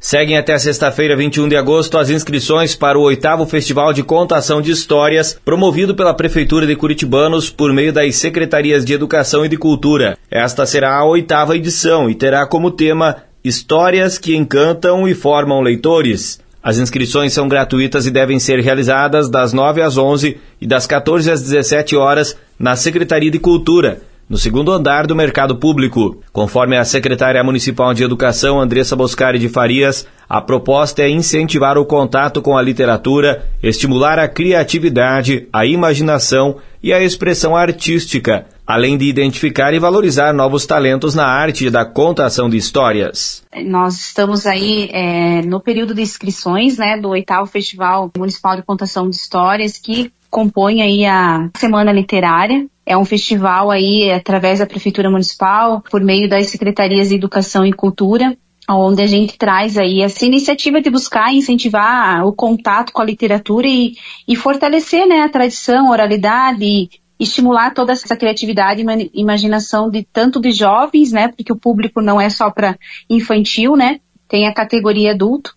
Seguem até sexta-feira, 21 de agosto, as inscrições para o 8º Festival de Contação de Histórias, promovido pela Prefeitura de Curitibanos por meio das Secretarias de Educação e de Cultura. Esta será a 8ª edição e terá como tema Histórias que encantam e formam leitores. As inscrições são gratuitas e devem ser realizadas das 9 às 11 e das 14 às 17 horas na Secretaria de Cultura, no segundo andar do Mercado Público. Conforme a secretária municipal de Educação, Andressa Boscari de Farias, a proposta é incentivar o contato com a literatura, estimular a criatividade, a imaginação e a expressão artística, além de identificar e valorizar novos talentos na arte da contação de histórias. Nós estamos aí no período de inscrições, do 8º Festival Municipal de Contação de Histórias, que compõe aí a Semana Literária. É um festival aí através da Prefeitura Municipal, por meio das Secretarias de Educação e Cultura, onde a gente traz aí essa iniciativa de buscar e incentivar o contato com a literatura e fortalecer, a tradição, a oralidade, e estimular toda essa criatividade e imaginação tanto de jovens, porque o público não é só para infantil, tem a categoria adulto.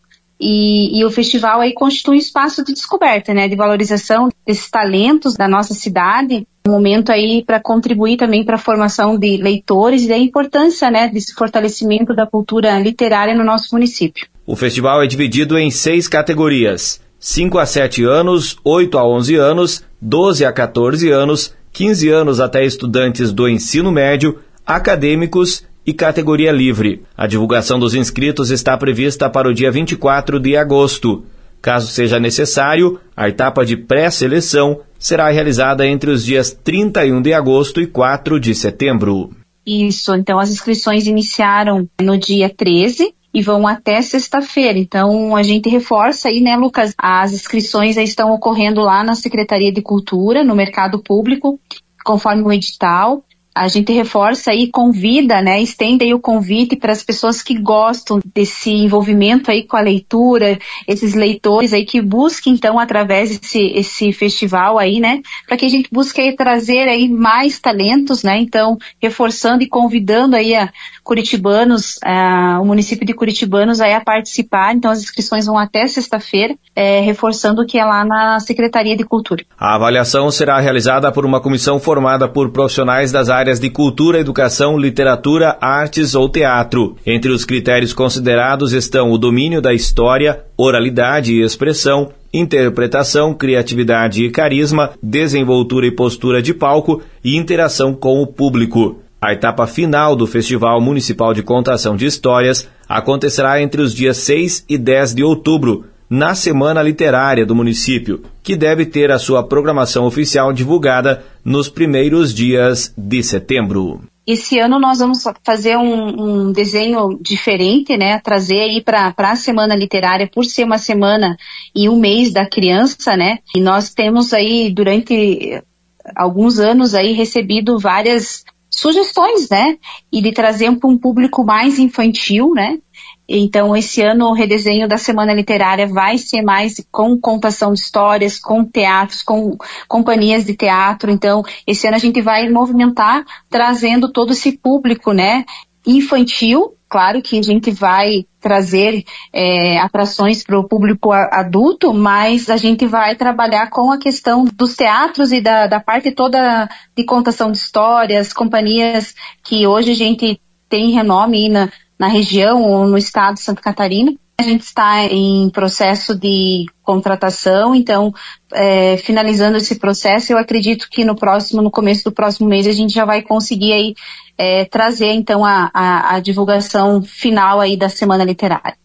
E o festival aí constitui um espaço de descoberta, de valorização desses talentos da nossa cidade, um momento aí para contribuir também para a formação de leitores e da importância, desse fortalecimento da cultura literária no nosso município. O festival é dividido em 6 categorias: 5 a 7 anos, 8 a 11 anos, 12 a 14 anos, 15 anos até estudantes do ensino médio, acadêmicos e categoria livre. A divulgação dos inscritos está prevista para o dia 24 de agosto. Caso seja necessário, a etapa de pré-seleção será realizada entre os dias 31 de agosto e 4 de setembro. Isso, então as inscrições iniciaram no dia 13 e vão até sexta-feira. Então a gente reforça aí, Lucas, as inscrições estão ocorrendo lá na Secretaria de Cultura, no Mercado Público, conforme o edital. A gente reforça aí, convida, estende aí o convite para as pessoas que gostam desse envolvimento aí com a leitura, esses leitores aí que busquem, então, através desse festival aí, para que a gente busque aí trazer aí mais talentos, então, reforçando e convidando aí a curitibanos, o município de Curitibanos aí a participar. Então, as inscrições vão até sexta-feira, reforçando que é lá na Secretaria de Cultura. A avaliação será realizada por uma comissão formada por profissionais das áreas de cultura, educação, literatura, artes ou teatro. Entre os critérios considerados estão o domínio da história, oralidade e expressão, interpretação, criatividade e carisma, desenvoltura e postura de palco e interação com o público. A etapa final do Festival Municipal de Contação de Histórias acontecerá entre os dias 6 e 10 de outubro, na Semana Literária do município, que deve ter a sua programação oficial divulgada nos primeiros dias de setembro. Esse ano nós vamos fazer um desenho diferente, trazer aí para a Semana Literária, por ser uma semana e um mês da criança, e nós temos aí durante alguns anos aí recebido várias sugestões, e de trazer para um público mais infantil, Então, esse ano o redesenho da Semana Literária vai ser mais com contação de histórias, com teatros, com companhias de teatro. Então, esse ano a gente vai movimentar, trazendo todo esse público, infantil. Claro que a gente vai trazer atrações para o público adulto, mas a gente vai trabalhar com a questão dos teatros e da parte toda de contação de histórias, companhias que hoje a gente tem renome aí na região ou no estado de Santa Catarina. A gente está em processo de contratação, então, finalizando esse processo, eu acredito que no começo do próximo mês, a gente já vai conseguir aí, trazer, então, a divulgação final aí da Semana Literária.